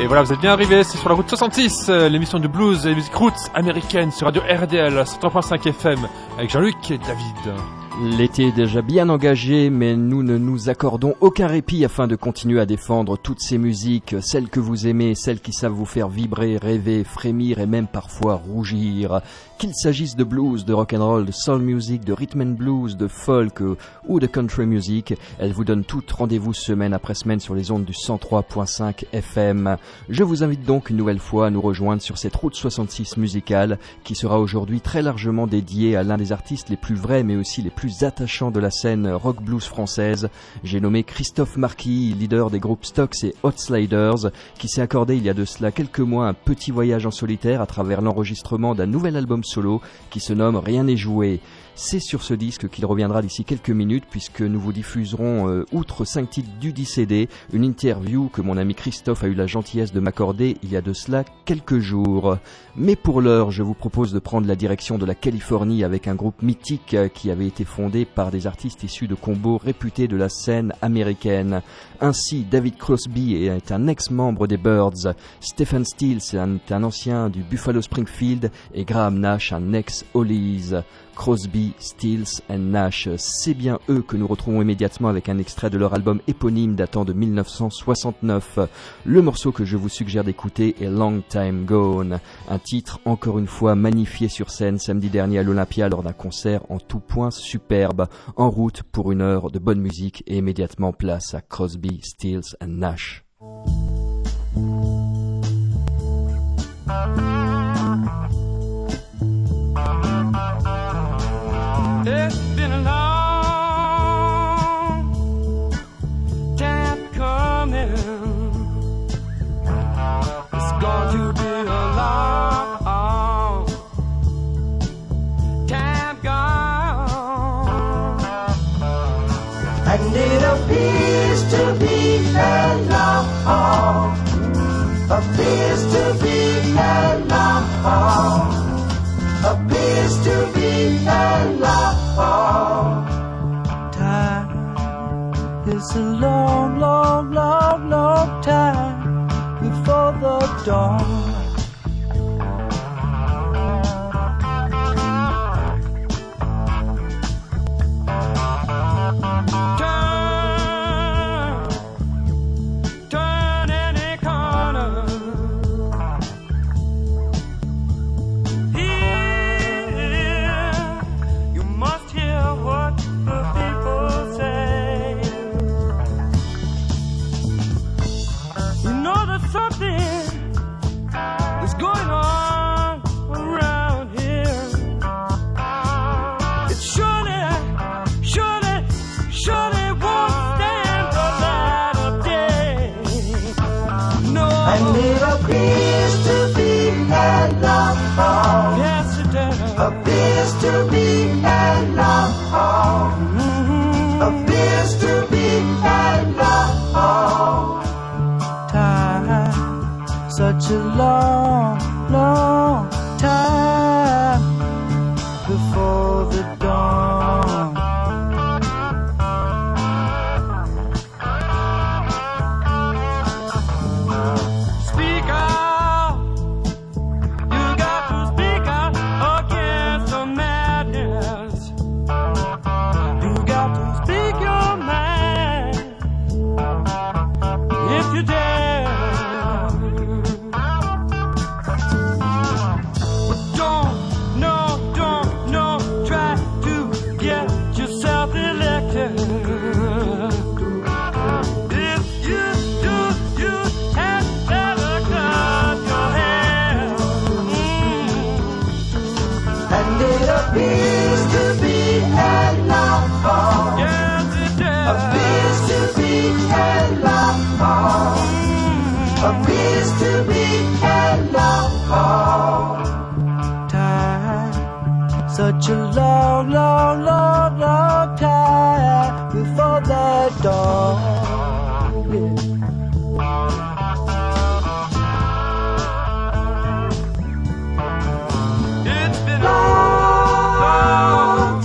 voilà, vous êtes bien arrivés, c'est sur la route 66, l'émission de blues et musique roots américaine sur Radio RDL 103.5 FM avec Jean-Luc et David. L'été est déjà bien engagé, mais nous ne nous accordons aucun répit afin de continuer à défendre toutes ces musiques, celles que vous aimez, celles qui savent vous faire vibrer, rêver, frémir et même parfois rougir. Qu'il s'agisse de blues, de rock'n'roll, de soul music, de rhythm and blues, de folk ou de country music, elles vous donnent toutes rendez-vous semaine après semaine sur les ondes du 103.5 FM. Je vous invite donc une nouvelle fois à nous rejoindre sur cette route 66 musicale qui sera aujourd'hui très largement dédiée à l'un des artistes les plus vrais mais aussi les plus attachants de la scène rock blues française. J'ai nommé Christophe Marquis, leader des groupes Stox et Hot Sliders, qui s'est accordé il y a de cela quelques mois un petit voyage en solitaire à travers l'enregistrement d'un nouvel album solo qui se nomme Rien n'est joué. C'est sur ce disque qu'il reviendra d'ici quelques minutes puisque nous vous diffuserons, outre 5 titres du 10 CD, une interview que mon ami Christophe a eu la gentillesse de m'accorder il y a de cela quelques jours. Mais pour l'heure, je vous propose de prendre la direction de la Californie avec un groupe mythique qui avait été fondé par des artistes issus de combos réputés de la scène américaine. Ainsi, David Crosby est un ex-membre des Byrds, Stephen Stills est un ancien du Buffalo Springfield et Graham Nash un ex-Hollies. Crosby, Stills and Nash, c'est bien eux que nous retrouvons immédiatement avec un extrait de leur album éponyme datant de 1969. Le morceau que je vous suggère d'écouter est Long Time Gone, un titre encore une fois magnifié sur scène samedi dernier à l'Olympia lors d'un concert en tout point superbe. En route pour une heure de bonne musique et immédiatement place à Crosby, Stills and Nash. It's been a long time coming. It's going to be a long time gone. And it appears to be a long, appears to be a long, appears to be a long time. It's a long, long, long, long time before the dawn. Turn any corner. What the people say. You know that something is going on around here. It surely, surely, surely won't stand the light of day. No, and it appears to be a long haul. Yes, it does. Appears to be a long haul. Appears to be a long time. Such a long, long time before the dawn. Speak out. You got to speak out against the madness. You got to speak your mind if you dare. But don't try to get yourself elected. If you do, you had better cut your hair. And it appears to be a long haul. Yes, it does. Appears to be a long haul. Appears to be a long haul. Time. Such a long, long, long, long time before the dawn. It's been a long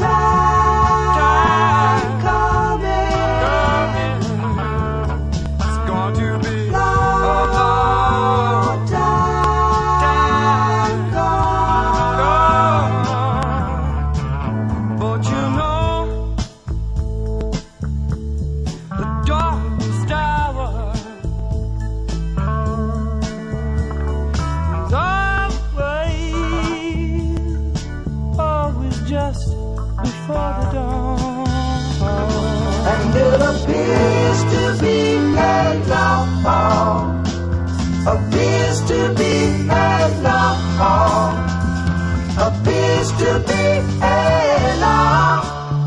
time coming. It's going to be a long appears to be a long, appears to be a long, appears to be a long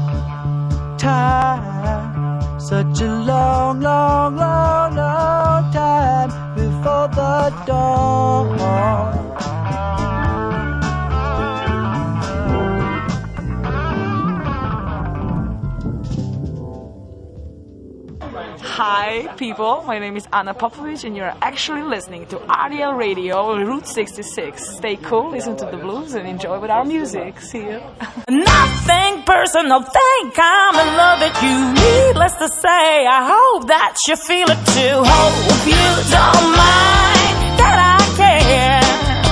time, such a long, long, long, long time before the dawn. Hi people, my name is Anna Popovic and you're actually listening to RDL Radio, Route 66. Stay cool, listen to the blues and enjoy with our music. See you. Nothing personal, think I'm in love with you. Needless to say, I hope that you feel it too. Hope you don't mind that I care.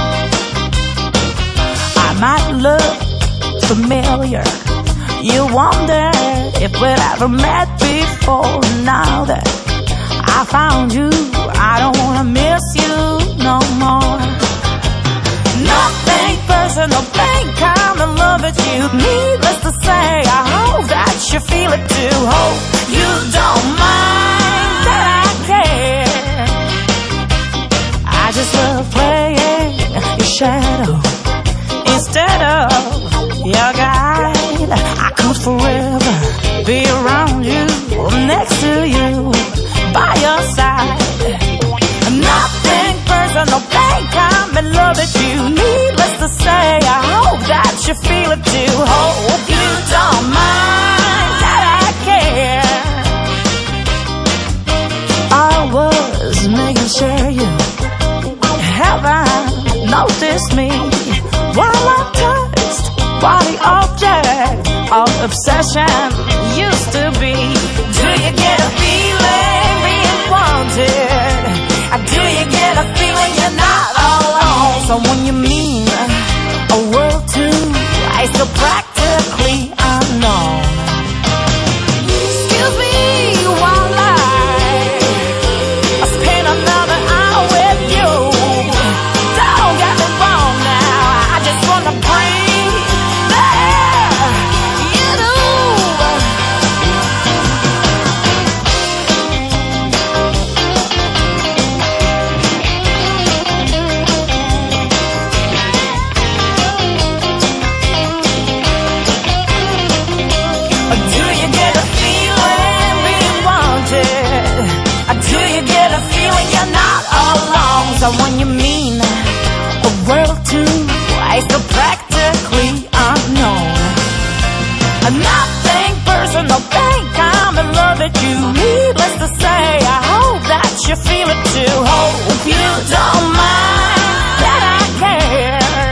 I might look familiar. You wonder if we'd ever met before. Now that I found you, I don't wanna miss you no more. Nothing personal, think I'm in love with you. Needless to say, I hope that you feel it too. Hope you don't mind that I care. I just love playing your shadow instead of your guide. I could forever be around you, next to you, by your side. Nothing personal, think I'm in love with you. Needless to say, I hope that you feel it too. Hope you don't mind that I care. I was making sure you haven't noticed me while I touched body object of obsession used to be. Do you get a feeling being wanted? Do you get a feeling you're not alone? Someone you mean a world to, I still practically unknown. Excuse me while I spend another hour with you. Don't get me wrong now, I just wanna breathe the air you do. Do you get a feeling being wanted? Do you get a feeling you're not alone? Someone you mean a world to, I still practically unknown. Nothing personal, think I'm in love with you. Needless to say, I hope that you feel it too. Hope you don't mind that I care.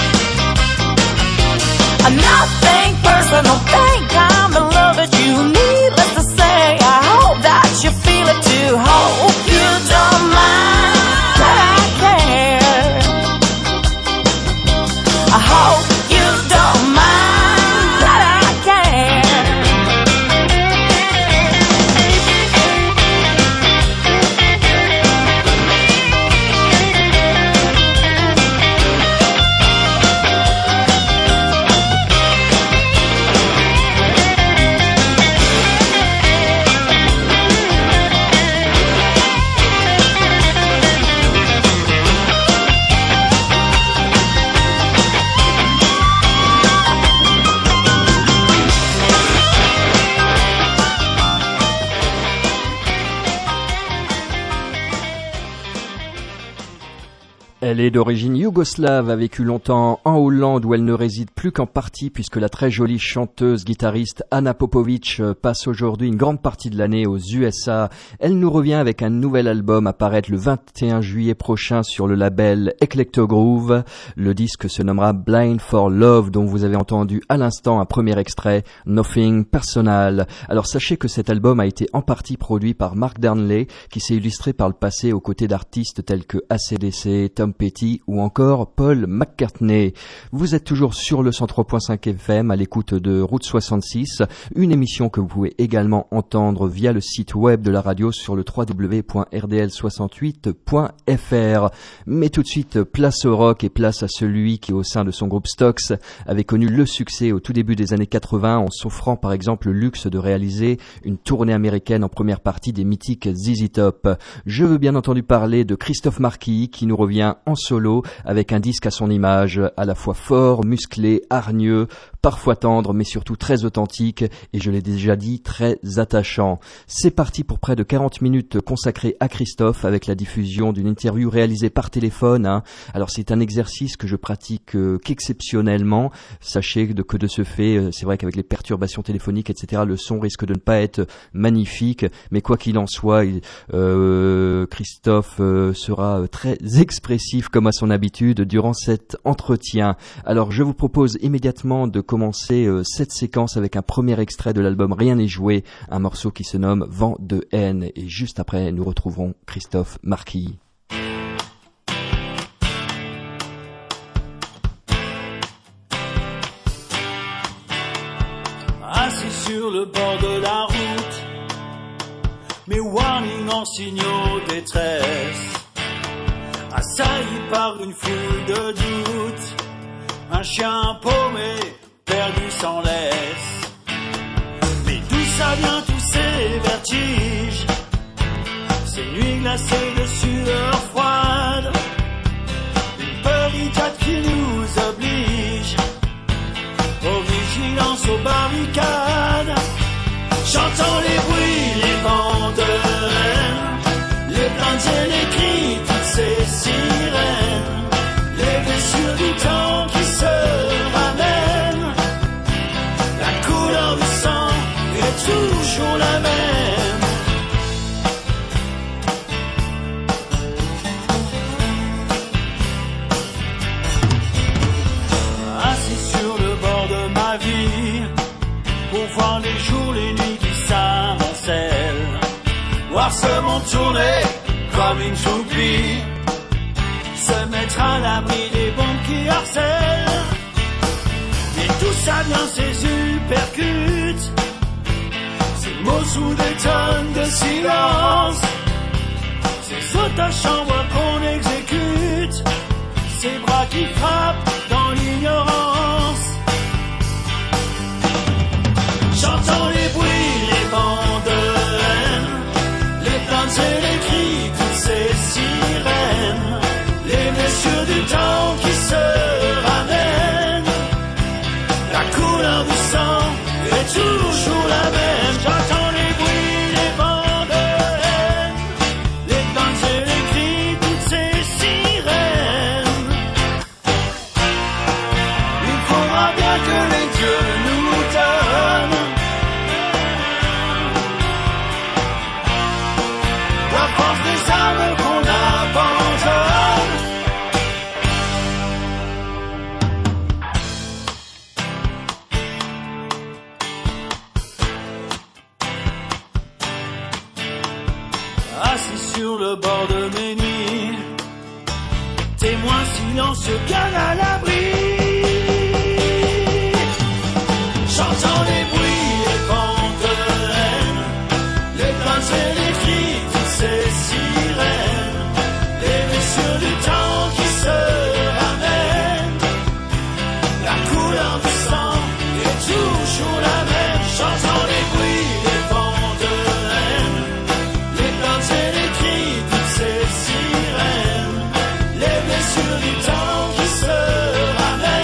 Nothing personal, think I'm in love with you. Needless to say, I hope that you feel it too. Hope you don't mind that I care. I hope you don't mind that I care. Elle est d'origine yougoslave, a vécu longtemps en Hollande où elle ne réside plus qu'en partie puisque la très jolie chanteuse guitariste Anna Popovic passe aujourd'hui une grande partie de l'année aux USA. Elle nous revient avec un nouvel album à paraître le 21 juillet prochain sur le label Eclecto Groove. Le disque se nommera Blind for Love, dont vous avez entendu à l'instant un premier extrait, Nothing Personal. Alors sachez que cet album a été en partie produit par Mark Darnley, qui s'est illustré par le passé aux côtés d'artistes tels que AC/DC, Tom Petty ou encore Paul McCartney. Vous êtes toujours sur le 103.5 FM à l'écoute de Route 66, une émission que vous pouvez également entendre via le site web de la radio sur le www.rdl68.fr. Mais tout de suite, place au rock et place à celui qui, au sein de son groupe Stox, avait connu le succès au tout début des années 80 en s'offrant par exemple le luxe de réaliser une tournée américaine en première partie des mythiques ZZ Top. Je veux bien entendu parler de Christophe Marquis qui nous revient en solo avec un disque à son image, à la fois fort, musclé, hargneux, parfois tendre mais surtout très authentique et je l'ai déjà dit très attachant. C'est parti pour près de 40 minutes consacrées à Christophe avec la diffusion d'une interview réalisée par téléphone. Alors c'est un exercice que je pratique qu'exceptionnellement. Sachez que de ce fait, c'est vrai qu'avec les perturbations téléphoniques etc, le son risque de ne pas être magnifique, mais quoi qu'il en soit, Christophe sera très expressif comme à son habitude durant cet entretien. Alors je vous propose immédiatement de commencer cette séquence avec un premier extrait de l'album Rien n'est joué, un morceau qui se nomme Vent de haine, et juste après nous retrouverons Christophe Marquis. Assis sur le bord de la route, mes warnings en signaux détresse, assailli par une foule de doutes, un chien paumé, perdu sans laisse. Mais d'où ça vient tous ces vertiges, ces nuits glacées de sueur froide, une peur idiote qui nous oblige aux vigilances, aux barricades. J'entends les bruits, les vents de haine, les plaintes et les cris, toutes ces sirènes, les blessures du temps qui se ramènent. La couleur du sang est toujours la même. Assis sur le bord de ma vie, pour voir les jours, les nuits qui s'amoncellent, voir ce monde tourner comme une toupie, se mettre à l'abri des bombes qui harcèlent. Et tout ça vient, ces uppercuts, ces mots sous des tonnes de silence, ces autochambres qu'on exécute, ces bras qui frappent dans l'ignorance. J'entends les bruits, les vents de haine, les plaintes et les cris, toutes ces sirènes, les blessures du temps qui se ramènent. La couleur du sang est toujours la même. J'entends les bruits, les vents de haine, les plaintes et les cris, toutes ces sirènes. Il faudra bien que les dieux nous donnent la force des armes qu'on abandonne. Assis sur le bord de mes nuits, témoin silencieux bien à l'abri. J'entends les bruits, les vents de haine, les plaintes et les cris, toutes ces sirènes, les blessures du temps qui se ramènent. La couleur du sang est toujours la même. J'entends les bruits, les vents de haine, les plaintes et les cris, toutes ces sirènes, les blessures du temps qui se ramènent.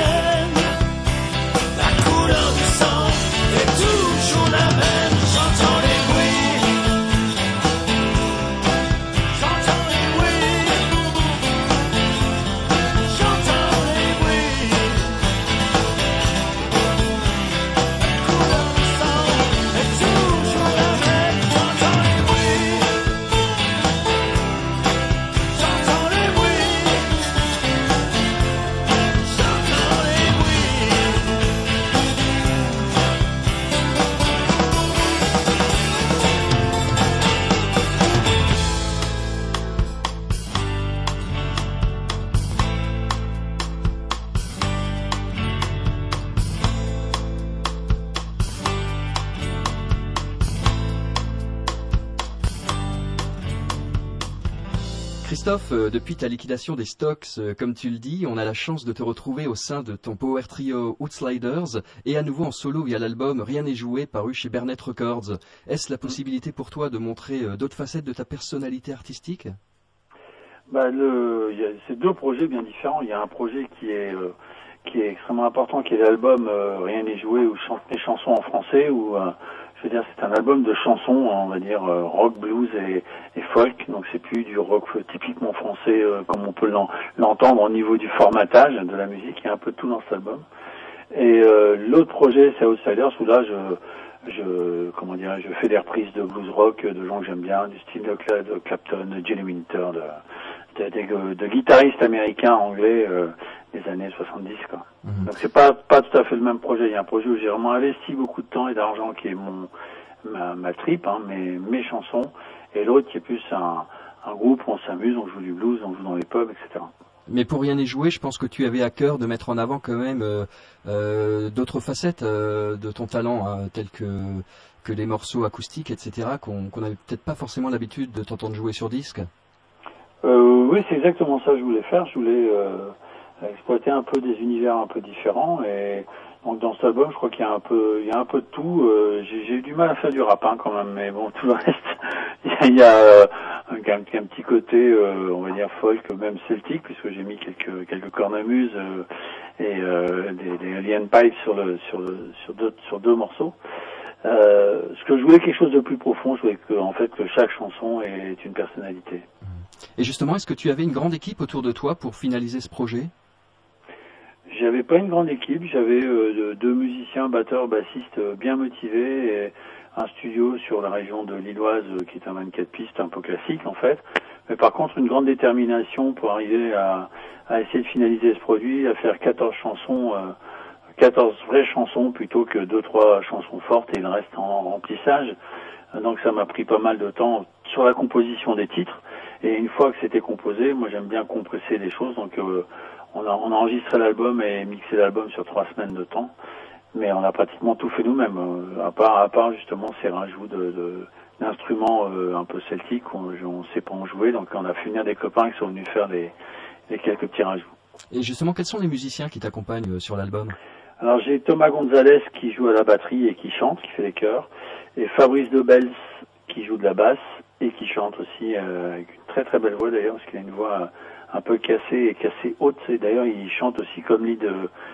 Christophe, depuis ta liquidation des Stocks, comme tu le dis, on a la chance de te retrouver au sein de ton power trio Outsliders et à nouveau en solo via l'album Rien n'est joué paru chez Bernet Records. Est-ce la possibilité pour toi de montrer d'autres facettes de ta personnalité artistique ? Il y a ces deux projets bien différents. Il y a un projet qui est extrêmement important, qui est l'album Rien n'est joué ou chante mes chansons en français, où je veux dire, c'est un album de chansons, on va dire rock, blues et folk. Donc c'est plus du rock typiquement français comme on peut l'entendre au niveau du formatage de la musique. Il y a un peu de tout dans cet album. Et l'autre projet, c'est Outsiders, où là je fais des reprises de blues rock de gens que j'aime bien, du style de Clapton, de Johnny Winter, de guitaristes américains, anglais des années 70 quoi. Mm-hmm. Donc c'est pas tout à fait le même projet. Il y a un projet où j'ai vraiment investi beaucoup de temps et d'argent, qui est ma trip, mes chansons, et l'autre qui est plus un groupe où on s'amuse, on joue du blues, on joue dans les pubs, etc. Mais pour Rien n'est joué, je pense que tu avais à cœur de mettre en avant quand même d'autres facettes de ton talent, telles que les morceaux acoustiques, etc., qu'on n'avait peut-être pas forcément l'habitude de t'entendre jouer sur disque. Oui, c'est exactement ça que je voulais faire. Je voulais exploiter un peu des univers un peu différents, et donc dans cet album, je crois qu'il y a un peu de tout. J'ai eu du mal à faire du rap quand même, mais bon, tout le reste, il y a un petit côté, on va dire folk, même celtique, puisque j'ai mis quelques cornemuses et des alien pipes sur deux morceaux. Ce que je voulais, quelque chose de plus profond. Je voulais que chaque chanson ait une personnalité. Et justement, est-ce que tu avais une grande équipe autour de toi pour finaliser ce projet ? J'avais pas une grande équipe, j'avais deux musiciens, batteurs, bassistes bien motivés, et un studio sur la région de Lilloise qui est un 24 pistes un peu classique en fait. Mais par contre, une grande détermination pour arriver à essayer de finaliser ce produit, à faire 14 chansons, 14 vraies chansons plutôt que 2-3 chansons fortes et le reste en remplissage. Donc ça m'a pris pas mal de temps sur la composition des titres. Et une fois que c'était composé, moi j'aime bien compresser les choses, donc on a enregistré l'album et mixé l'album sur 3 semaines de temps, mais on a pratiquement tout fait nous-mêmes, à part justement ces rajouts d'instruments un peu celtiques, on sait pas en jouer, donc on a fait venir des copains qui sont venus faire les quelques petits rajouts. Et justement, quels sont les musiciens qui t'accompagnent sur l'album ? Alors j'ai Thomas Gonzalez qui joue à la batterie et qui chante, qui fait les chœurs, et Fabrice Debels qui joue de la basse et qui chante aussi avec une très très belle voix d'ailleurs, parce qu'il a une voix un peu cassée haute. Et d'ailleurs il chante aussi comme lead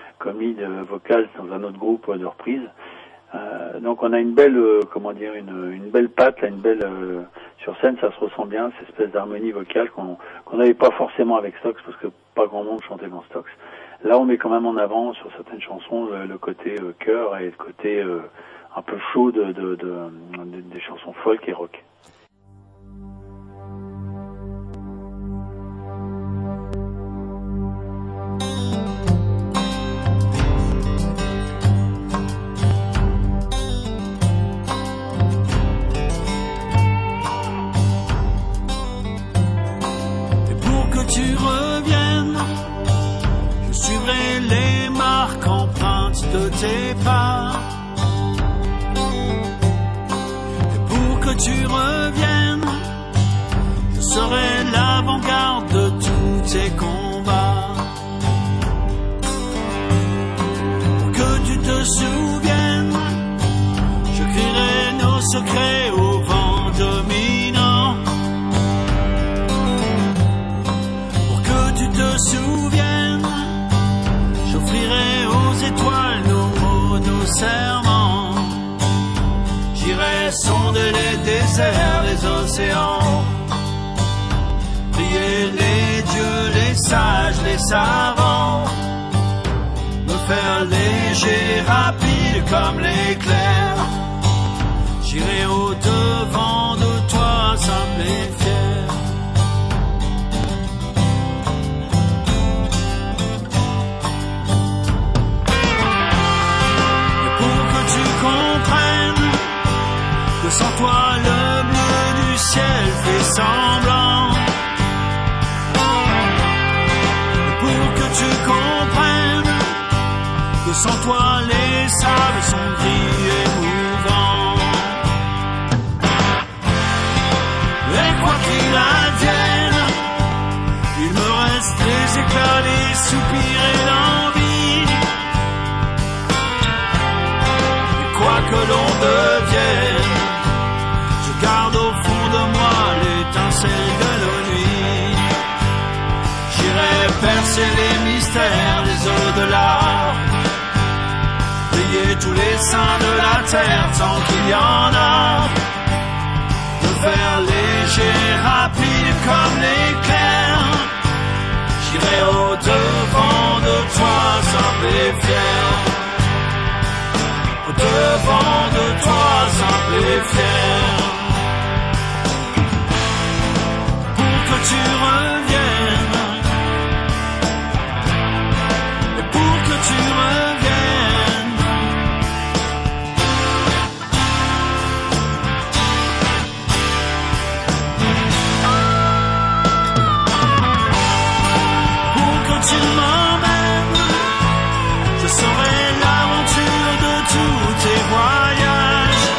vocal dans un autre groupe de reprise. Donc on a une belle une belle patte, là, une belle sur scène, ça se ressent bien, cette espèce d'harmonie vocale qu'on n'avait pas forcément avec Stox, parce que pas grand monde chantait dans Stox. Là on met quand même en avant sur certaines chansons le côté chœur et le côté un peu chaud des chansons folk et rock. Tes pas, et pour que tu reviennes, je serai l'avant-garde de tous tes combats. Pour que tu te souviennes, je crierai nos secrets au vent dominant. Pour que tu te souviennes, j'offrirai aux étoiles nos serments. J'irai sonder les déserts, les océans, prier les dieux, les sages, les savants, me faire léger, rapide comme l'éclair. J'irai au devant de toi, simple et fier. Sans toi, le bleu du ciel fait semblant. Pour que tu comprennes que sans toi, les sables sont gris et mouvants. Et quoi qu'il advienne, reste les éclats, les soupirs et l'envie. Et quoi que l'on devienne, je garde au fond de moi l'étincelle de nos nuits. J'irai percer les mystères des au-delà, payer tous les saints de la terre tant qu'il y en a. Me faire léger, rapide comme l'éclair. J'irai au-devant de toi, simple et fier. Au-devant de toi, simple et fier. Pour que tu reviennes. Et pour que tu reviennes. Pour que tu m'emmènes. Je serai l'aventure de tous tes voyages.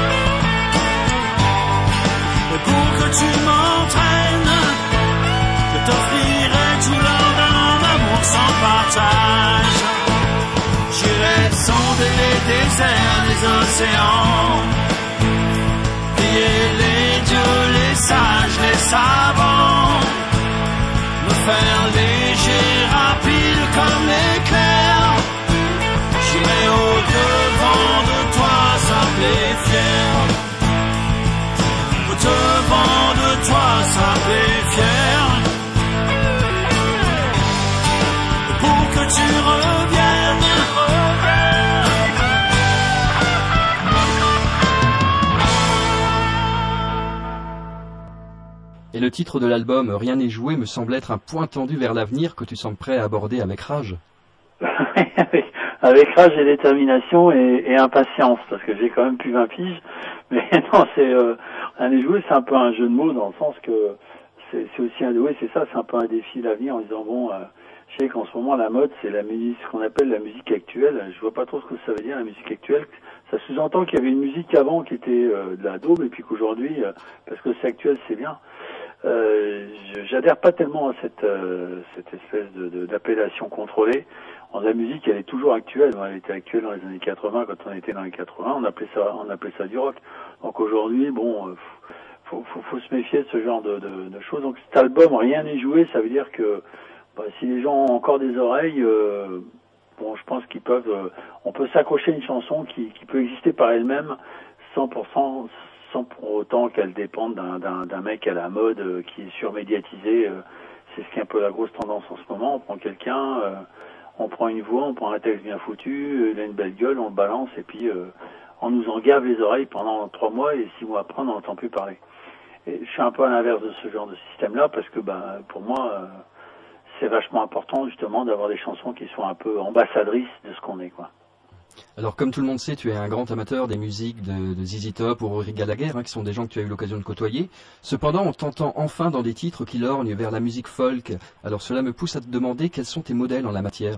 Et pour que tu m'entraînes, je t'offrirai tout l'or d'un amour sans partage. J'irai sonder les déserts, les océans, prier les dieux, les sages, les savants, me faire léger, rapide comme l'éclair. J'irai au-devant de toi, simple et fier. Au-devant de toi, simple et fier. Pour que tu reviennes. Et le titre de l'album Rien n'est joué me semble être un point tendu vers l'avenir que tu sembles prêt à aborder avec rage. Avec rage et détermination et impatience, parce que j'ai quand même plus 20 piges. Mais non, Rien n'est joué, c'est un peu un jeu de mots dans le sens que c'est aussi c'est ça, c'est un peu un défi d'avenir en disant bon, je sais qu'en ce moment la mode c'est la musique, ce qu'on appelle la musique actuelle. Je vois pas trop ce que ça veut dire la musique actuelle. Ça sous-entend qu'il y avait une musique avant qui était de la daube et puis qu'aujourd'hui, parce que c'est actuel, c'est bien. J'adhère pas tellement à cette espèce d'appellation contrôlée. La musique, elle est toujours actuelle. Elle était actuelle dans les années 80, quand on était dans les 80, on appelait ça du rock. Donc aujourd'hui, bon, faut se méfier de ce genre de choses. Donc cet album, Rien n'est joué, ça veut dire que si les gens ont encore des oreilles, bon, je pense qu'ils peuvent, on peut s'accrocher à une chanson qui peut exister par elle-même 100%, sans pour autant qu'elle dépende d'un mec à la mode qui est surmédiatisé. C'est ce qui est un peu la grosse tendance en ce moment. On prend quelqu'un, on prend une voix, on prend un texte bien foutu, il a une belle gueule, on le balance et puis on nous en gave les oreilles pendant 3 mois et 6 mois après on n'en entend plus parler. Et je suis un peu à l'inverse de ce genre de système-là parce que pour moi c'est vachement important justement d'avoir des chansons qui soient un peu ambassadrices de ce qu'on est, quoi. Alors comme tout le monde sait, tu es un grand amateur des musiques de ZZ Top ou Rory Gallagher, qui sont des gens que tu as eu l'occasion de côtoyer. Cependant, on t'entend enfin dans des titres qui lorgnent vers la musique folk. Alors cela me pousse à te demander quels sont tes modèles en la matière.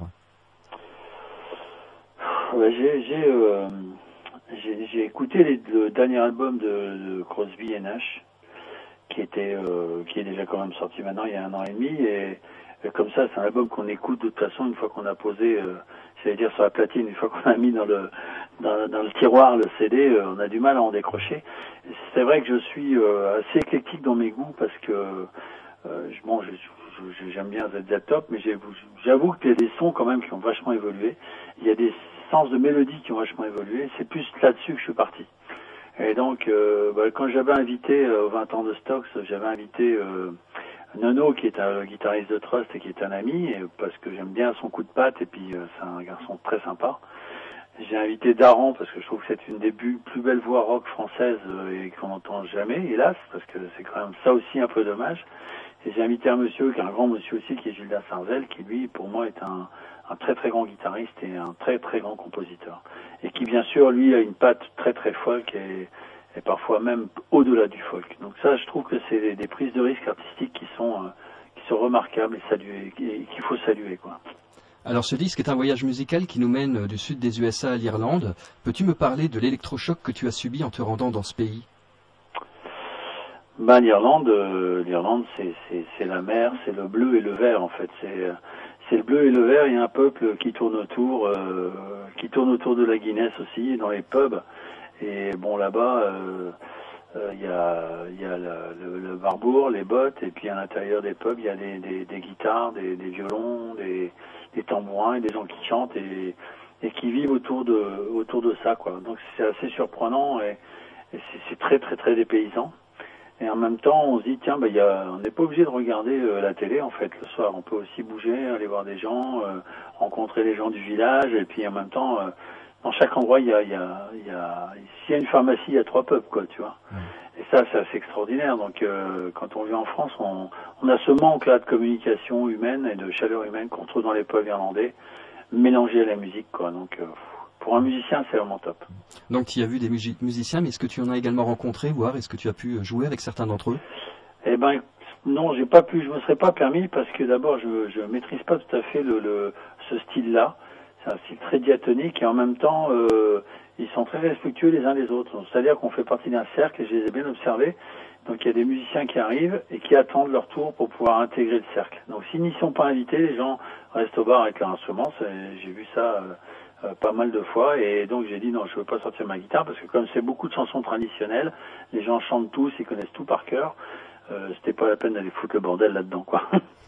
J'ai écouté le dernier album de Crosby & Nash, qui est déjà quand même sorti maintenant il y a 1 an et demi, et comme ça, c'est un album qu'on écoute de toute façon une fois qu'on a posé, j'allais dire sur la platine, une fois qu'on a mis dans le tiroir le CD, on a du mal à en décrocher. Et c'est vrai que je suis assez éclectique dans mes goûts parce que j'aime bien ZZ Top, mais j'avoue qu'il y a des sons quand même qui ont vachement évolué. Il y a des sens de mélodie qui ont vachement évolué. C'est plus là-dessus que je suis parti. Et donc, quand j'avais invité aux 20 ans de Stox, j'avais invité Nono, qui est un guitariste de Trust et qui est un ami, parce que j'aime bien son coup de patte et puis c'est un garçon très sympa. J'ai invité Daran parce que je trouve que c'est une des plus belles voix rock françaises et qu'on n'entend jamais, hélas, parce que c'est quand même ça aussi un peu dommage. Et j'ai invité un monsieur, qui est un grand monsieur aussi, qui est Gilda Sarzel, qui lui, pour moi, est un très très grand guitariste et un très très grand compositeur. Et qui, bien sûr, lui, a une patte très très folk et parfois même au-delà du folk. Donc ça, je trouve que c'est des prises de risque artistiques qui sont remarquables et qu'il faut saluer, quoi. Alors ce disque est un voyage musical qui nous mène du sud des USA à l'Irlande. Peux-tu me parler de l'électrochoc que tu as subi en te rendant dans ce pays ? Ben l'Irlande, c'est la mer, c'est le bleu et le vert en fait. C'est le bleu et le vert. Il y a un peuple qui tourne autour de la Guinness aussi, dans les pubs. Et bon là-bas, il y a le barbour, les bottes, et puis à l'intérieur des pubs, il y a des guitares, des violons, des tambourins et des gens qui chantent et qui vivent autour de ça, quoi. Donc c'est assez surprenant et c'est très très très dépaysant. Et en même temps, on se dit tiens, on n'est pas obligé de regarder la télé en fait le soir. On peut aussi bouger, aller voir des gens, rencontrer les gens du village, et puis en même temps, dans chaque endroit, s'il y a une pharmacie, il y a 3 pubs, quoi, tu vois. Et ça, c'est assez extraordinaire. Donc, quand on vit en France, on a ce manque-là de communication humaine et de chaleur humaine qu'on trouve dans les pubs irlandais, mélangé à la musique, quoi. Donc, pour un musicien, c'est vraiment top. Donc tu as vu des musiciens, mais est-ce que tu en as également rencontré, voire est-ce que tu as pu jouer avec certains d'entre eux? Eh ben, non, j'ai pas pu, je me serais pas permis parce que d'abord, je maîtrise pas tout à fait ce style-là. C'est un style très diatonique et en même temps, ils sont très respectueux les uns des autres. C'est-à-dire qu'on fait partie d'un cercle et je les ai bien observés. Donc il y a des musiciens qui arrivent et qui attendent leur tour pour pouvoir intégrer le cercle. Donc s'ils n'y sont pas invités, les gens restent au bar avec leur instrument. J'ai vu ça pas mal de fois et donc j'ai dit non, je veux pas sortir ma guitare parce que comme c'est beaucoup de chansons traditionnelles, les gens chantent tous, ils connaissent tout par cœur. C'était pas la peine d'aller foutre le bordel là-dedans, quoi.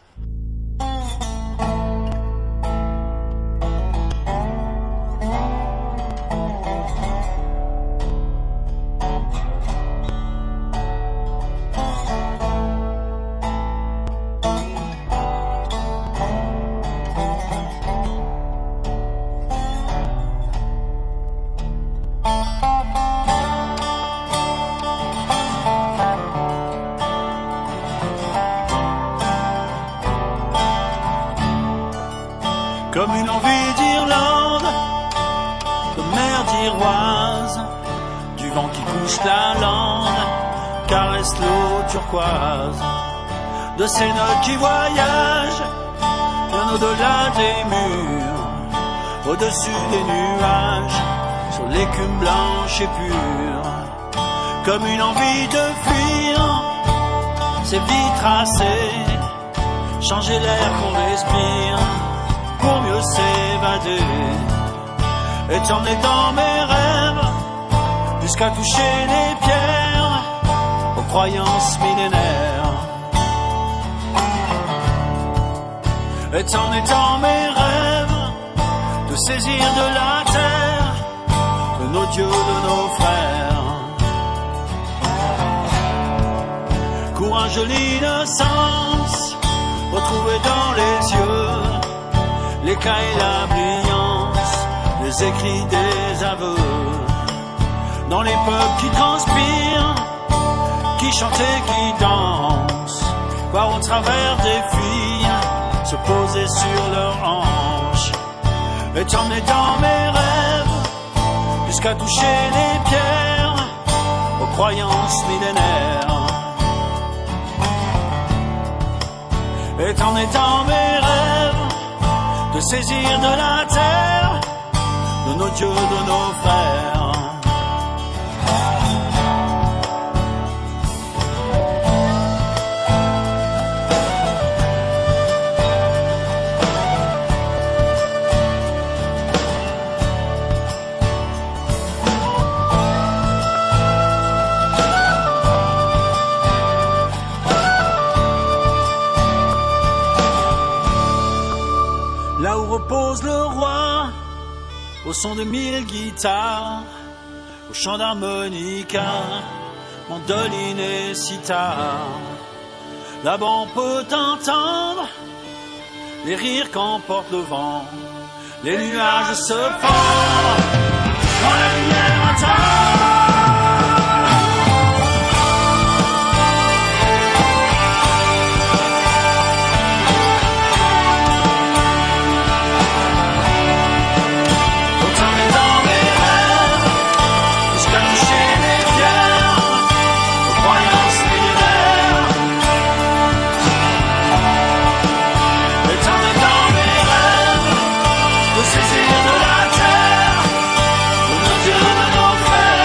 Comme une envie d'Irlande, de mer d'Iroise, du vent qui couche la lande, caresse l'eau turquoise, de ces notes qui voyagent, bien au-delà des murs, au-dessus des nuages, sur l'écume blanche et pure, comme une envie de fuir, ces vies tracées, changer l'air qu'on respire, pour mieux s'évader, et t'emmener dans mes rêves, jusqu'à toucher les pierres, aux croyances millénaires. Et t'emmener dans mes rêves, de saisir de la terre, de nos dieux, de nos frères. Courage de l'innocence, retrouvée dans les yeux, l'écaille et la brillance, les écrits des aveux, dans les peuples qui transpirent, qui chantent et qui dansent, voir au travers des filles, se poser sur leurs hanches, et t'emmener dans mes rêves, jusqu'à toucher les pierres, aux croyances millénaires. Et t'emmener dans mes rêves, de saisir de la terre, de nos dieux, de nos frères. Là où repose le roi, au son de 1000 guitares, au chant d'harmonica, mandoline et sitar. Là-bas on peut entendre les rires qu'emporte le vent, les nuages se fendent quand la lumière attend. Saisir de la terre, de nos dieux, de nos frères.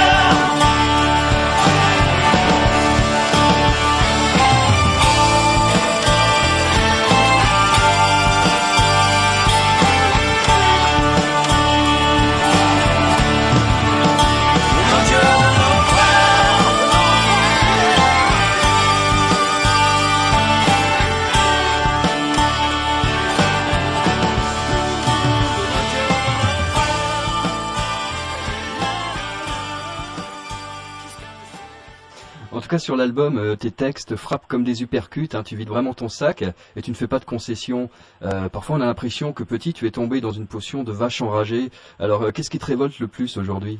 sur l'album, tes textes frappent comme des uppercuts, hein, tu vides vraiment ton sac et tu ne fais pas de concessions. Parfois on a l'impression que petit tu es tombé dans une potion de vache enragée. Alors qu'est-ce qui te révolte le plus aujourd'hui?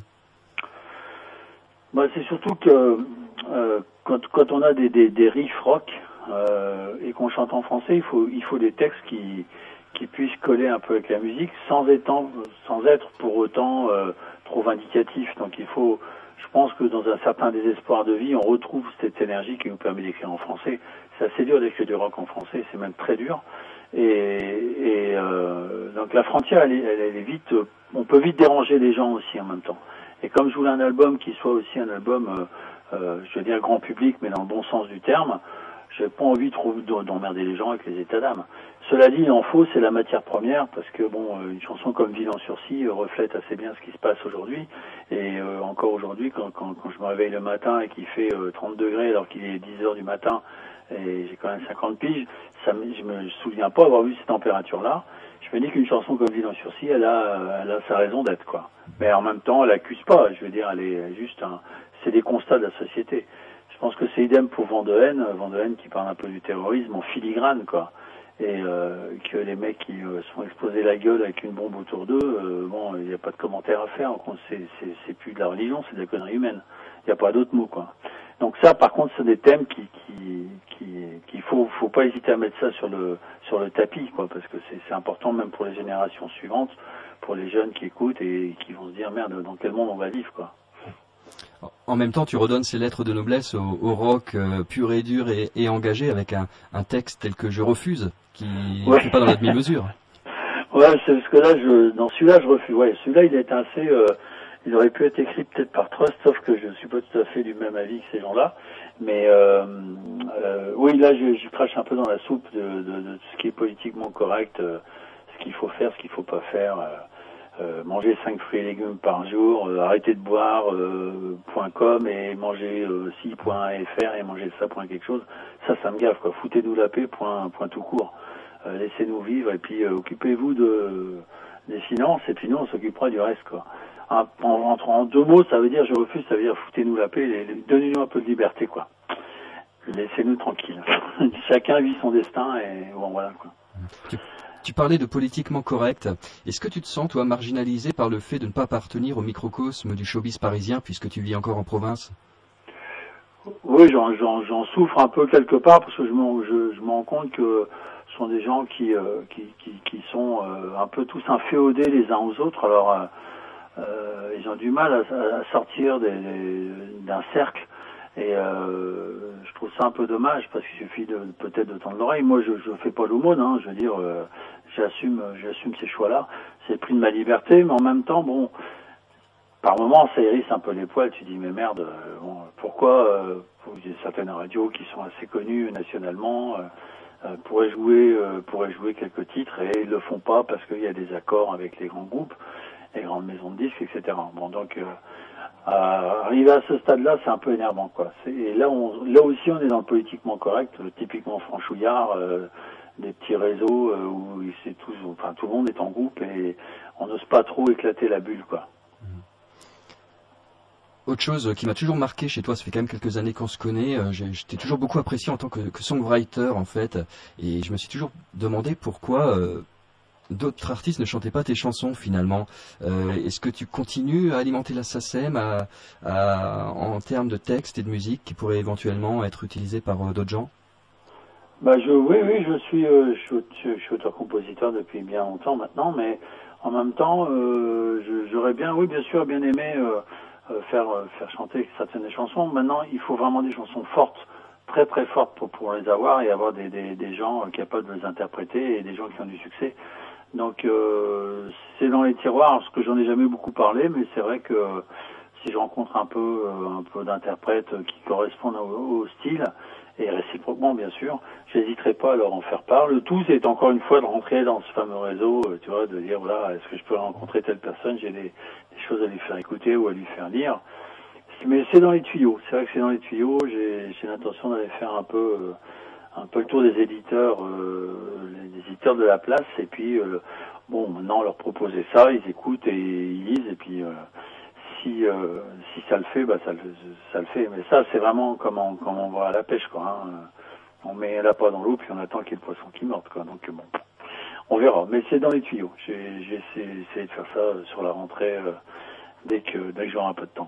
Bah, c'est surtout que quand on a des riffs rock et qu'on chante en français, il faut des textes qui puissent coller un peu avec la musique sans être pour autant trop vindicatif. Donc je pense que dans un certain désespoir de vie, on retrouve cette énergie qui nous permet d'écrire en français. C'est assez dur d'écrire du rock en français, c'est même très dur. Et donc la frontière, elle est vite, on peut vite déranger les gens aussi en même temps. Et comme je voulais un album qui soit aussi un album, je veux dire grand public, mais dans le bon sens du terme, j'ai pas envie trop d'emmerder les gens avec les états d'âme. Cela dit, il en faut, c'est la matière première, parce que bon, une chanson comme Ville en sursis reflète assez bien ce qui se passe aujourd'hui. Et encore aujourd'hui, quand je me réveille le matin et qu'il fait 30 degrés alors qu'il est 10 heures du matin, et j'ai quand même 50 piges, je me souviens pas avoir vu ces températures-là. Je me dis qu'une chanson comme Ville en sursis, elle a sa raison d'être, quoi. Mais en même temps, elle accuse pas. Je veux dire, elle est juste c'est des constats de la société. Je pense que c'est idem pour Vent de haine qui parle un peu du terrorisme en filigrane, quoi. Et que les mecs qui se font exploser la gueule avec une bombe autour d'eux, bon, il n'y a pas de commentaire à faire. C'est plus de la religion, c'est de la connerie humaine. Il n'y a pas d'autre mot, quoi. Donc ça, par contre, c'est des thèmes qu'il faut pas hésiter à mettre ça sur le tapis, quoi, parce que c'est important même pour les générations suivantes, pour les jeunes qui écoutent et qui vont se dire merde, dans quel monde on va vivre, quoi. En même temps, tu redonnes ces lettres de noblesse au rock pur et dur et engagé avec un texte tel que Je refuse, qui ne fait pas dans la demi-mesure. Ouais, c'est parce que là, dans celui-là, je refuse. Ouais, celui-là, il est assez, il aurait pu être écrit peut-être par Trust, sauf que je ne suis pas tout à fait du même avis que ces gens-là. Mais oui, là, je crache un peu dans la soupe de ce qui est politiquement correct, ce qu'il faut faire, ce qu'il faut pas faire. Manger 5 fruits et légumes par jour, arrêter de boire .com et manger .fr et manger ça quelque chose, ça me gaffe, quoi. Foutez-nous la paix point tout court. Laissez-nous vivre et puis occupez-vous des finances et puis nous on s'occupera du reste, quoi. En deux mots, ça veut dire je refuse, ça veut dire foutez-nous la paix et donnez-nous un peu de liberté, quoi. Laissez-nous tranquilles. Chacun vit son destin et bon voilà, quoi. Tu parlais de politiquement correct. Est-ce que tu te sens, toi, marginalisé par le fait de ne pas appartenir au microcosme du showbiz parisien puisque tu vis encore en province? Oui, j'en souffre un peu quelque part parce que je me rends compte que ce sont des gens qui sont un peu tous inféodés les uns aux autres. Alors, ils ont du mal à sortir d'un cercle. Et je trouve ça un peu dommage parce qu'il suffit peut-être de tendre l'oreille. Moi, je fais pas l'aumône, hein, je veux dire, j'assume ces choix-là. C'est le prix de ma liberté, mais en même temps, bon, par moments, ça hérisse un peu les poils. Tu dis, mais merde, bon, pourquoi il y a certaines radios qui sont assez connues nationalement pourraient jouer quelques titres et ils le font pas parce qu'il y a des accords avec les grands groupes, les grandes maisons de disques, etc. Bon, donc arriver à ce stade-là, c'est un peu énervant, quoi. Et là aussi, on est dans le politiquement correct, typiquement franchouillard, des petits réseaux où tout le monde est en groupe et on n'ose pas trop éclater la bulle, quoi. Autre chose qui m'a toujours marqué chez toi, ça fait quand même quelques années qu'on se connaît, je t'ai toujours beaucoup apprécié en tant que songwriter, en fait, et je me suis toujours demandé pourquoi d'autres artistes ne chantaient pas tes chansons, finalement. Est-ce que tu continues à alimenter la SACEM en termes de texte et de musique qui pourraient éventuellement être utilisés par d'autres gens? Bah oui, je suis auteur-compositeur depuis bien longtemps maintenant, mais en même temps, j'aurais bien aimé faire chanter certaines des chansons. Maintenant, il faut vraiment des chansons fortes, très très fortes pour les avoir et avoir des gens capables de les interpréter et des gens qui ont du succès. Donc c'est dans les tiroirs, parce que j'en ai jamais beaucoup parlé, mais c'est vrai que si je rencontre un peu d'interprètes qui correspondent au style, et réciproquement bien sûr, j'hésiterai pas à leur en faire part. Le tout, c'est encore une fois de rentrer dans ce fameux réseau, tu vois, de dire voilà, est-ce que je peux rencontrer telle personne, j'ai des choses à lui faire écouter ou à lui faire lire. Mais c'est dans les tuyaux, c'est vrai que c'est dans les tuyaux, j'ai l'intention d'aller faire un peu le tour des éditeurs, les éditeurs de la place, et puis bon, maintenant leur proposer ça, ils écoutent et ils lisent, et puis si ça le fait, bah ça le fait. Mais ça, c'est vraiment comme on va à la pêche, quoi. Hein. On met l'appât dans l'eau, puis on attend qu'il y ait le poisson qui morde, quoi. Donc bon, on verra. Mais c'est dans les tuyaux. J'ai essayé de faire ça sur la rentrée dès que j'aurai un peu de temps.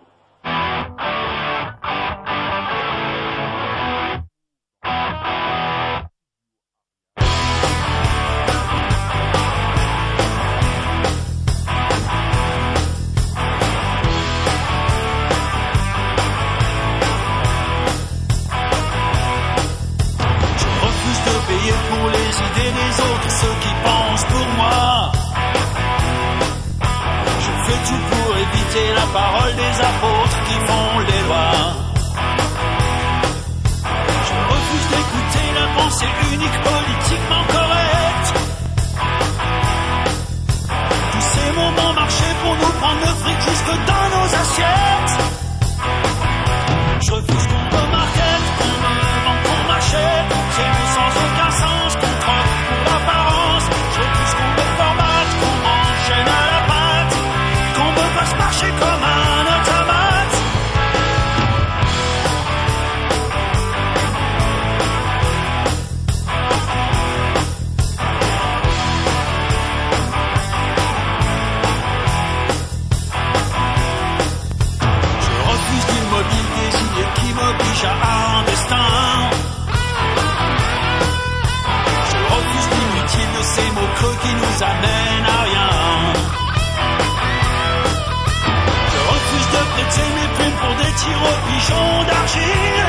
Pour les idées des autres, ceux qui pensent pour moi. Je fais tout pour éviter la parole des apôtres qui font les lois. Je refuse d'écouter la pensée unique politiquement correcte. Tous ces moments marchaient pour nous prendre le fric jusque dans nos assiettes. Je refuse qu'on me marquette, qu'on me vende, qu'on m'achète. C'est nous sans aucun sens, qu'on troque pour l'apparence. Je refuse qu'on me formate, qu'on m'enchaîne à la patte, qu'on me fasse marcher comme un automate. Je refuse d'une mobile désignée qui m'oblige à un destin. Ces mots creux qui nous amènent à rien. Je refuse de prêter mes plumes pour des tirs aux pigeons d'argile.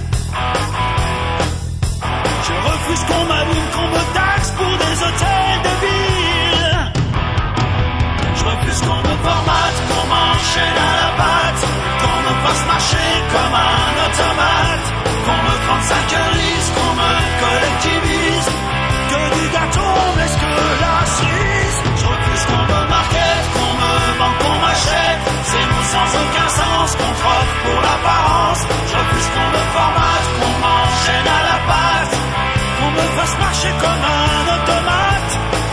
Je refuse qu'on m'allume, qu'on me taxe pour des hôtels de ville. Je refuse qu'on me formate, qu'on m'enchaîne à la patte, qu'on me fasse marcher comme un automate, qu'on me 35 heures, qu'on me collectivise. Que du gâteau, laisse que la cerise. Je refuse qu'on me marquette, qu'on me vende, qu'on m'achète. C'est nous sans aucun sens, qu'on troque pour l'apparence. Je refuse qu'on me formate, qu'on m'enchaîne à la patte, qu'on me fasse marcher comme un automate.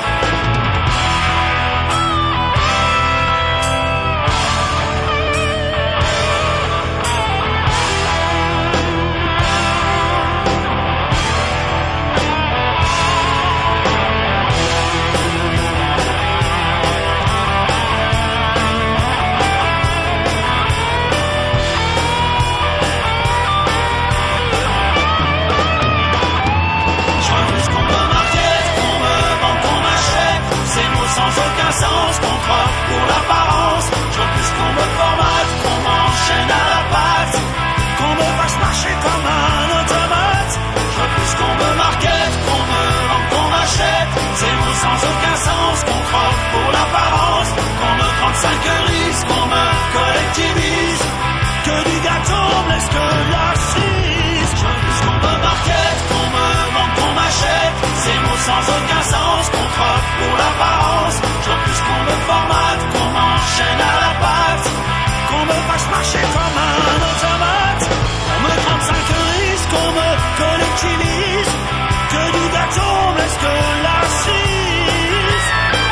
Sans aucun sens, qu'on troque pour l'apparence. Je refuse qu'on me formate, qu'on m'enchaîne à la patte, qu'on me fasse marcher comme un automate. Je refuse qu'on me marquette, qu'on me vende, qu'on m'achète. C'est nous sans aucun sens, qu'on troque pour l'apparence. Qu'on me 35 heures, qu'on me collectivise. Que du gâteau, laisse que la cerise. Je refuse qu'on me marquette, qu'on me vende, qu'on m'achète. C'est nous sans aucun sens, qu'on troque pour l'apparence. Je refuse qu'on me formate, qu'on m'enchaîne à la patte, qu'on me fasse marcher comme un automate. On me 35 heures, qu'on me collectivise. Que du gâteau, laisse que la cerise.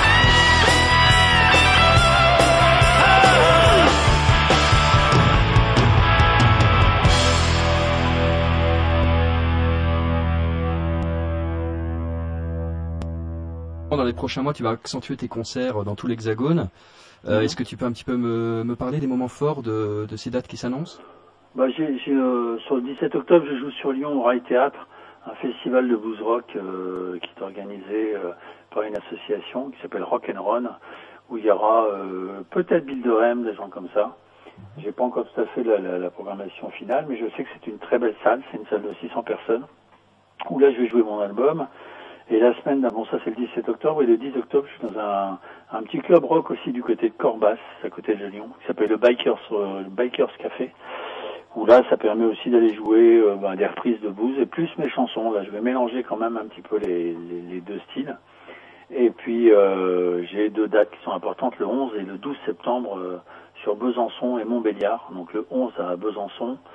Dans les prochains mois, tu vas accentuer tes concerts dans tout l'Hexagone. Est-ce que tu peux un petit peu me parler des moments forts de ces dates qui s'annoncent? Sur le 17 octobre, je joue sur Lyon au Rail Théâtre, un festival de blues rock qui est organisé par une association qui s'appelle Rock and Run, où il y aura peut-être Bill Durham, des gens comme ça. J'ai pas encore tout à fait la programmation finale, mais je sais que c'est une très belle salle, c'est une salle de 600 personnes, où là je vais jouer mon album. Et la semaine d'avant ça, c'est le 17 octobre, et le 10 octobre, je suis dans un petit club rock aussi du côté de Corbas, à côté de Lyon, qui s'appelle le Bikers Café, où là, ça permet aussi d'aller jouer des reprises de blues, et plus mes chansons. Là, je vais mélanger quand même un petit peu les deux styles. Et puis, j'ai deux dates qui sont importantes, le 11 et le 12 septembre, sur Besançon et Montbéliard. Donc le 11 à Besançon,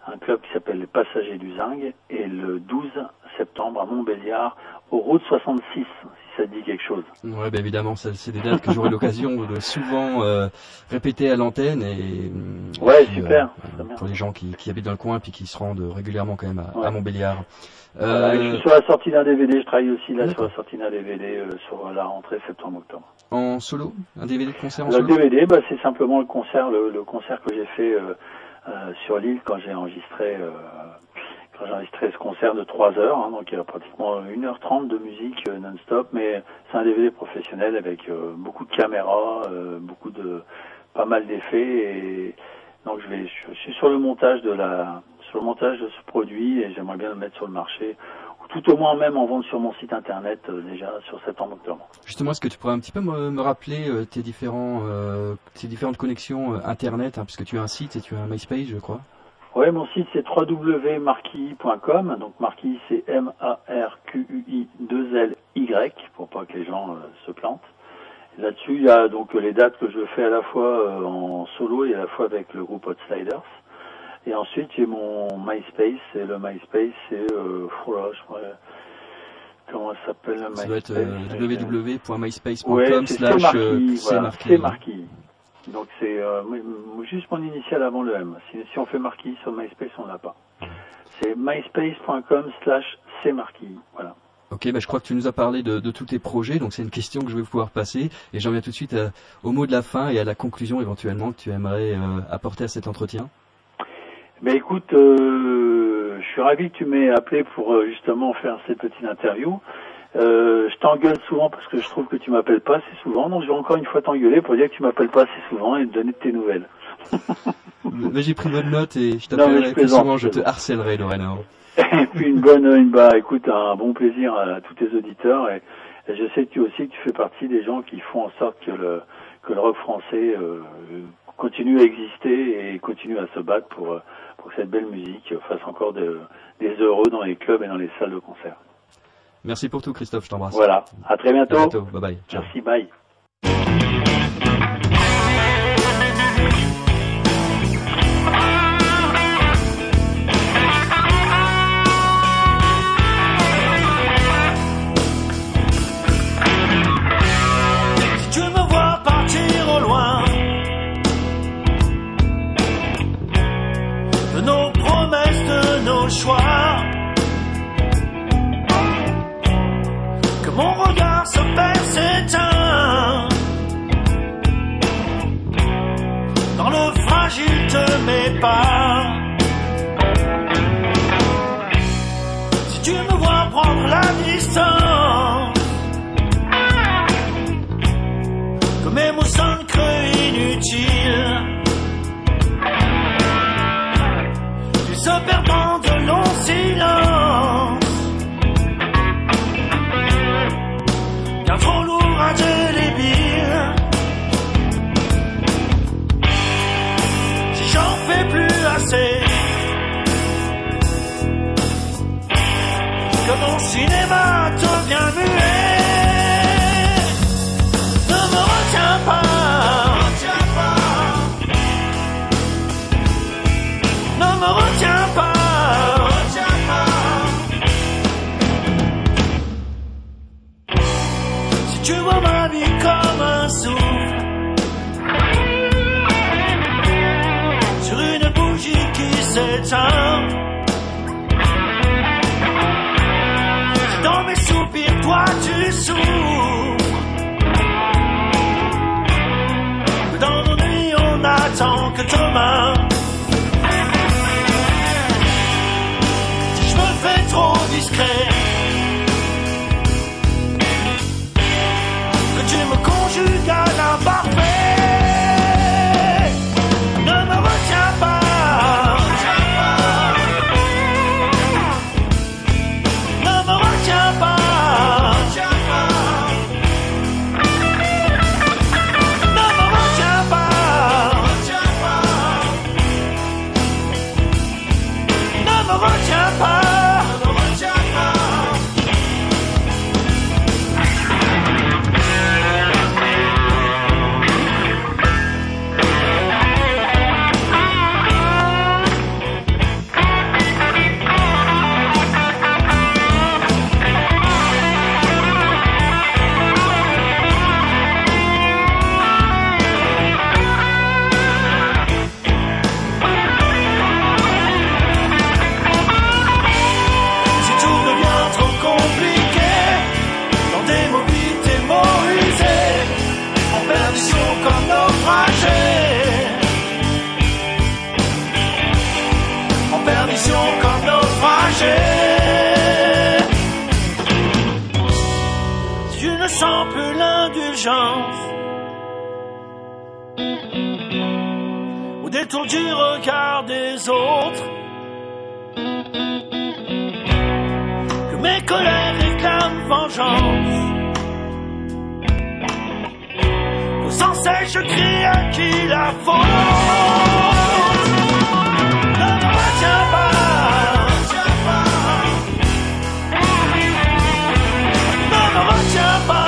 un club qui s'appelle les Passagers du Zinc, et le 12 septembre à Montbéliard, au Route 66, si ça te dit quelque chose. Ouais, bah évidemment, c'est des dates que j'aurai l'occasion de souvent répéter à l'antenne et Ouais, puis, super. pour les gens qui habitent dans le coin puis qui se rendent régulièrement quand même à Montbéliard. Voilà, je suis sur la sortie d'un DVD, je travaille aussi là sur la sortie d'un DVD sur la rentrée septembre-octobre. En solo, un DVD de concert en Le solo. DVD, c'est simplement le concert que j'ai fait sur l'île quand j'ai enregistré ce concert de 3 heures, hein, donc il y a pratiquement 1h30 de musique non-stop, mais c'est un DVD professionnel avec beaucoup de caméras, pas mal d'effets, et donc je suis sur le montage de ce produit, et j'aimerais bien le mettre sur le marché, ou tout au moins même en vente sur mon site internet déjà sur septembre-octobre. Justement, est-ce que tu pourrais un petit peu me rappeler tes différentes connexions internet, hein, puisque tu as un site et tu as un MySpace, je crois. Oui, mon site c'est www.marquis.com, donc Marquis c'est MARQUI2LY, pour pas que les gens se plantent. Là-dessus, il y a donc les dates que je fais à la fois en solo et à la fois avec le groupe Outsiders. Et ensuite, j'ai mon MySpace, et le MySpace c'est comment ça s'appelle le MySpace? Ça doit être www.myspace.com ouais, /cmarquis. Marquis. Donc c'est juste mon initiale avant le M. Si on fait Marquis sur MySpace, on l'a pas. C'est myspace.com/cmarquis. Voilà. Ok, je crois que tu nous as parlé de tous tes projets, donc c'est une question que je vais pouvoir passer, et j'en viens tout de suite au mot de la fin et à la conclusion éventuellement que tu aimerais apporter à cet entretien. Mais écoute, je suis ravi que tu m'aies appelé pour justement faire cette petite interview. Je t'engueule souvent parce que je trouve que tu m'appelles pas assez souvent, donc je vais encore une fois t'engueuler pour dire que tu m'appelles pas assez souvent et te donner de tes nouvelles. Mais j'ai pris bonne note et je t'appellerai plus souvent, je te harcèlerai dorénavant. Et puis écoute, un bon plaisir à tous tes auditeurs, et je sais que tu fais partie des gens qui font en sorte que le rock français continue à exister et continue à se battre pour que cette belle musique fasse encore des heureux dans les clubs et dans les salles de concert. Merci pour tout, Christophe, je t'embrasse. Voilà, à très bientôt. À bientôt, bye bye. Ciao. Merci, bye. Si tu me vois partir au loin de nos promesses, de nos choix, mon regard se perd, s'éteint dans le fragile de mes pas. Si tu me vois prendre la distance, que mes mots sonnent creux, inutiles, tu se perds dans de longs silences. Trop lourd, indélébile. Si j'en fais plus assez, que mon cinéma devient muet, ne me retiens pas, ne me retiens pas. Tu vois ma vie comme un souffle sur une bougie qui s'éteint. Dans mes soupirs, toi tu souffres. Dans nos nuits, on n'attend que demain. Si je me fais trop discret, tu me conjugues à l'imparfait. Ne me retiens pas, ne me retiens pas. sens plus l'indulgence au détour du regard des autres, que mes colères réclament vengeance, que sans cesse je crie à qui la faute. Ne me retiens pas, ne me retiens pas.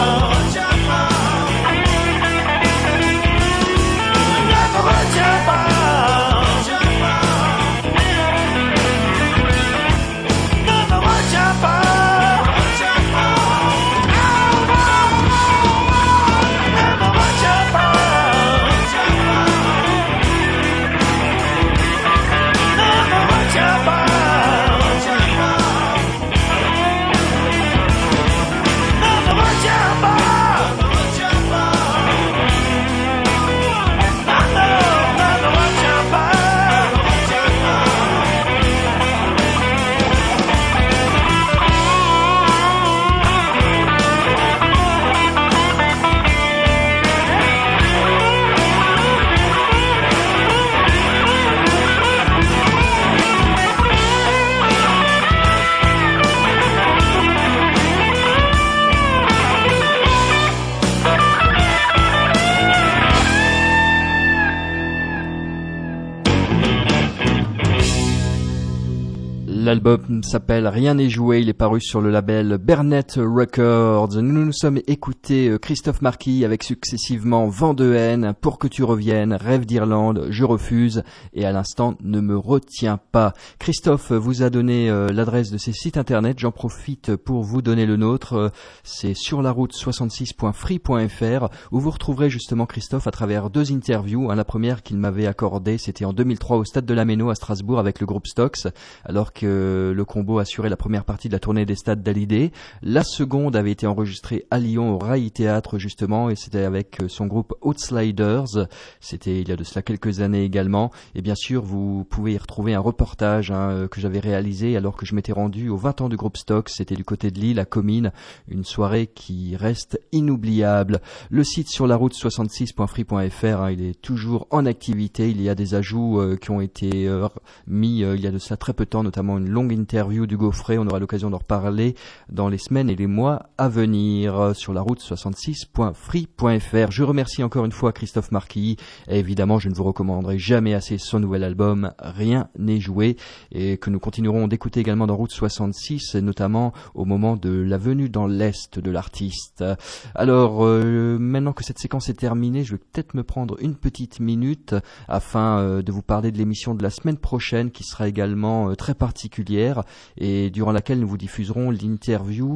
L'album s'appelle Rien n'est joué, il est paru sur le label Bernet Records. Nous nous sommes écoutés Christophe Marquis avec successivement Vent de haine, Pour que tu reviennes, Rêve d'Irlande, Je refuse et à l'instant Ne me retiens pas. Christophe vous a donné l'adresse de ses sites internet, j'en profite pour vous donner le nôtre, c'est sur la route 66.free.fr où vous retrouverez justement Christophe à travers 2 interviews. La première qu'il m'avait accordée, c'était en 2003 au Stade de la Méno à Strasbourg avec le groupe Stox, alors que le combo assurait la première partie de la tournée des stades d'Hallyday. La seconde avait été enregistrée à Lyon au Rai Théâtre justement et c'était avec son groupe Outsliders. C'était il y a de cela quelques années également. Et bien sûr, vous pouvez y retrouver un reportage que j'avais réalisé alors que je m'étais rendu aux 20 ans du groupe Stox. C'était du côté de Lille, à Comines. Une soirée qui reste inoubliable. Le site sur la route 66.free.fr, il est toujours en activité. Il y a des ajouts qui ont été mis il y a de cela très peu de temps, notamment une longue interview du Gaufret. On aura l'occasion d'en reparler dans les semaines et les mois à venir sur la route 66.free.fr. Je remercie encore une fois Christophe Marquis et évidemment je ne vous recommanderai jamais assez son nouvel album Rien n'est joué et que nous continuerons d'écouter également dans Route 66 notamment au moment de la venue dans l'Est de l'artiste. Alors maintenant que cette séquence est terminée, je vais peut-être me prendre une petite minute afin de vous parler de l'émission de la semaine prochaine qui sera également très particulière et durant laquelle nous vous diffuserons l'interview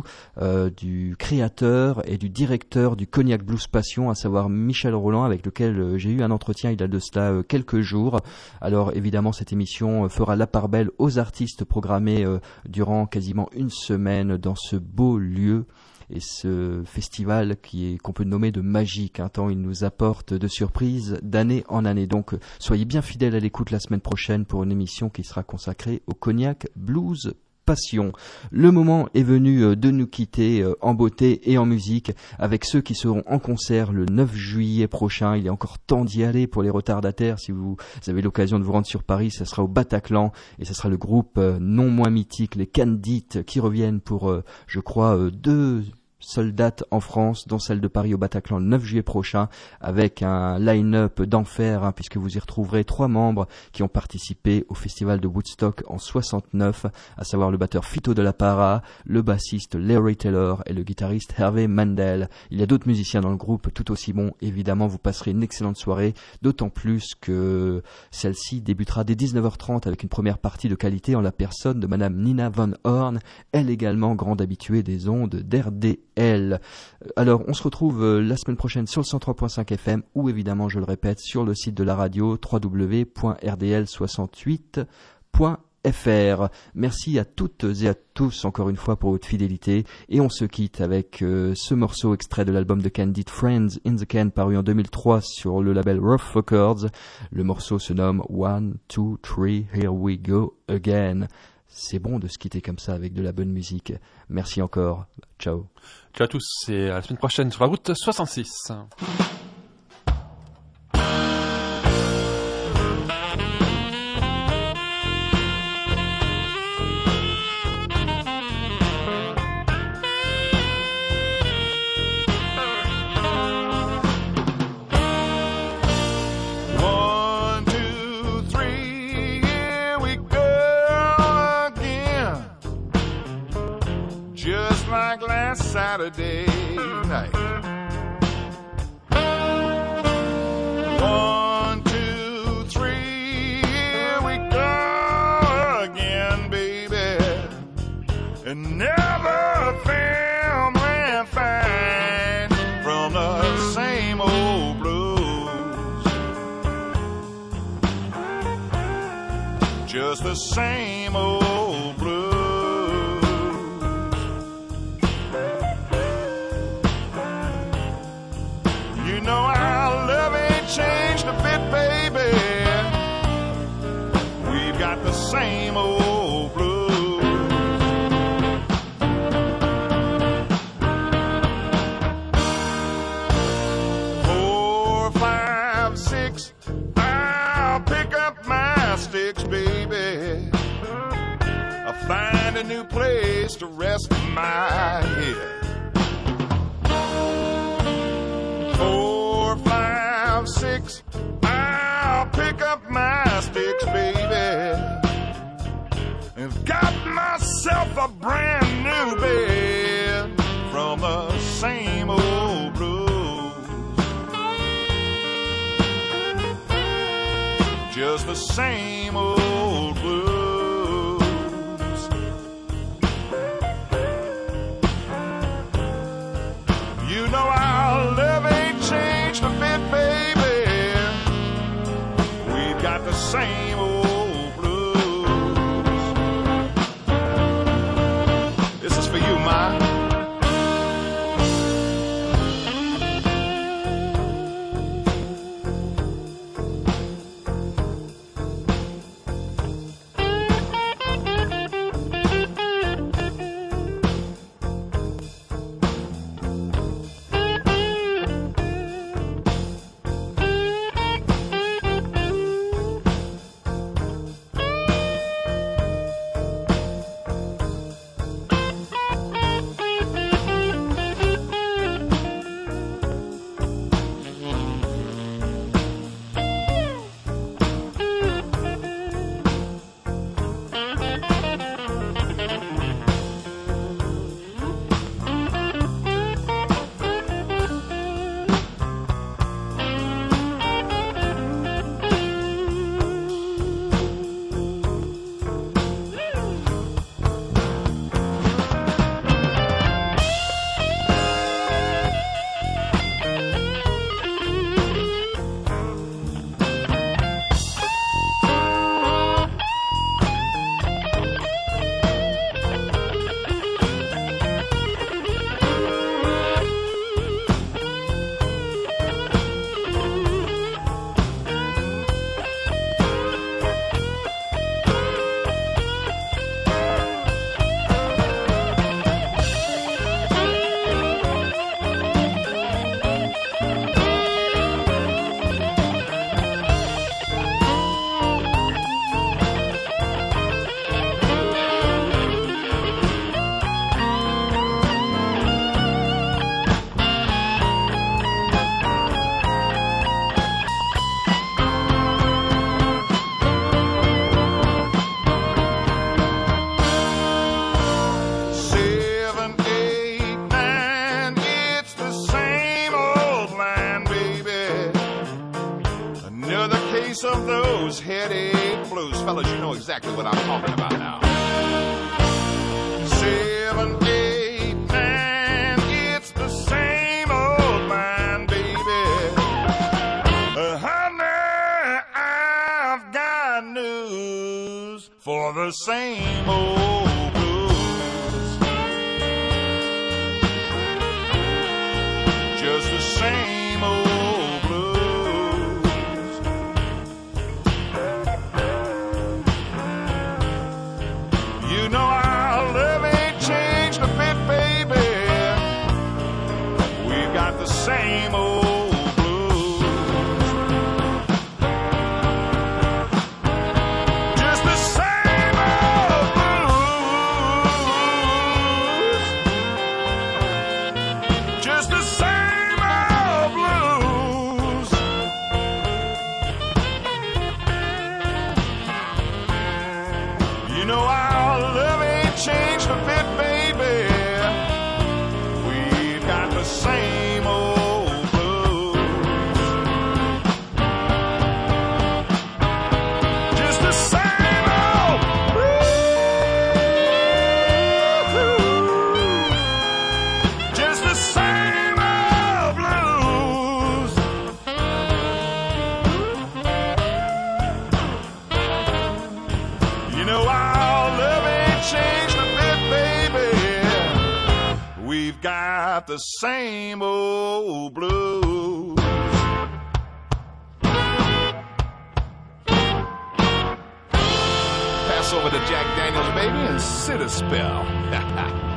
du créateur et du directeur du Cognac Blues Passion, à savoir Michel Roland, avec lequel j'ai eu un entretien il y a de cela quelques jours. Alors évidemment cette émission fera la part belle aux artistes programmés durant quasiment une semaine dans ce beau lieu et ce festival qu'on peut nommer de magique, tant il nous apporte de surprises d'année en année. Donc soyez bien fidèles à l'écoute la semaine prochaine pour une émission qui sera consacrée au Cognac Blues Passion. Le moment est venu de nous quitter en beauté et en musique avec ceux qui seront en concert le 9 juillet prochain. Il est encore temps d'y aller pour les retardataires. Si vous avez l'occasion de vous rendre sur Paris, ça sera au Bataclan et ce sera le groupe non moins mythique, les Candites, qui reviennent pour, je crois, 2 seule date en France, dont celle de Paris au Bataclan le 9 juillet prochain, avec un line-up d'enfer, puisque vous y retrouverez 3 membres qui ont participé au festival de Woodstock en 69, à savoir le batteur Fito de la Para, le bassiste Larry Taylor et le guitariste Hervé Mandel. Il y a d'autres musiciens dans le groupe tout aussi bons. Évidemment, vous passerez une excellente soirée, d'autant plus que celle-ci débutera dès 19h30 avec une première partie de qualité en la personne de Madame Nina Van Horn, elle également grande habituée des ondes d'RDL. Alors, on se retrouve la semaine prochaine sur le 103.5 FM ou évidemment, je le répète, sur le site de la radio www.rdl68.fr. Merci à toutes et à tous encore une fois pour votre fidélité et on se quitte avec ce morceau extrait de l'album de Candid Friends in the Can paru en 2003 sur le label Rough Records. Le morceau se nomme 1, 2, 3, Here We Go Again. c'est bon de se quitter comme ça avec de la bonne musique. Merci encore. Ciao. Ciao à tous et à la semaine prochaine sur la route 66. Saturday night. 1, 2, 3, here we go again, baby. And never family find from the same old blues. Just the same old blues. Changed a bit, baby. We've got the same old blues. Four, 5, 6, I'll pick up my sticks, baby. I'll find a new place to rest my head. 4, 5, 6, I'll pick up my sticks, baby, and got myself a brand new bed from the same old blues. Just the same old blues. You know our love ain't changed a bit, baby. We've got the same old blues. This is for you, Ma. Of those headache blues. Fellas, you know exactly what I'm talking about now. 7, 8, 9, it's the same old line, baby. Honey, I've got news for the same old blues. Just the same old blues. bit, baby. We've got the same old blues. Just the same old blues. Just the same old blues. You know our love ain't changed a bit, baby. We've got the same old blues. Pass over to Jack Daniels, baby, and sit a spell.